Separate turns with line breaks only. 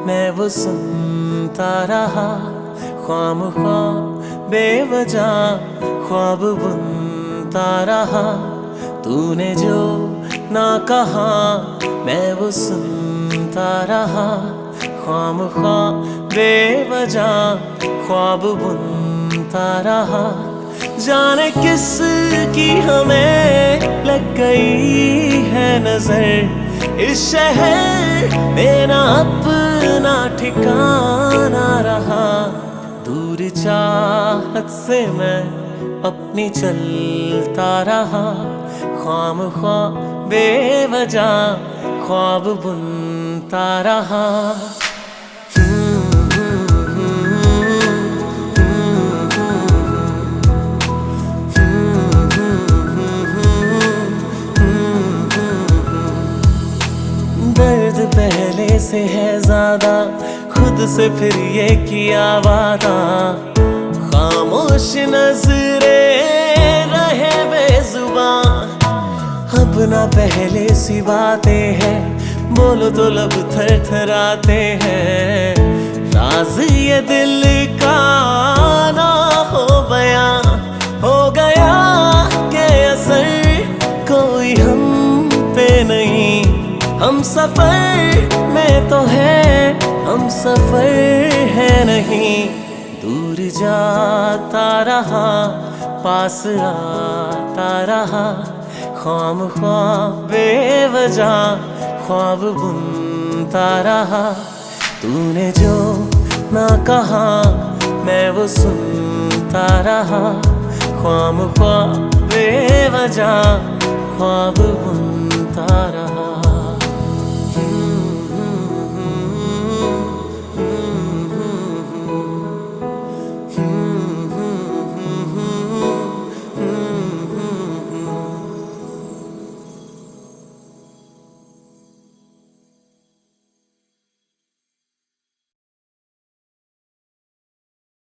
मैं वो सुनता रहा, ख्वाम बेवजह ख्वाब बुनता रहा। तूने जो ना कहा मैं वो सुनता रहा, ख्वाम बेवजह ख्वाब बुनता रहा। जाने किस की हमें लग गई है नजर, इस शहर में ना अपना ठिकाना रहा। दूर चाहत से मैं अपनी चलता रहा, ख्वाम बेवजह ख्वाब बुनता रहा। दर्द पहले से है ज्यादा, खुद से फिर ये किया वादा। खामोश नजरे रहे बेजुबान, अब ना पहले सी बातें हैं, बोलो तो लब थरथराते हैं। राज ये दिल का ना हो बयां, हो गया के असर कोई हम पे नहीं। हम सफर में तो है, हम सफर है नहीं। दूर जाता रहा, पास आता रहा, ख्वाम बेवजह ख्वाब बुनता रहा। तूने जो ना कहा मैं वो सुनता रहा, ख्वाम बेवजह ख्वाब बुनता रहा।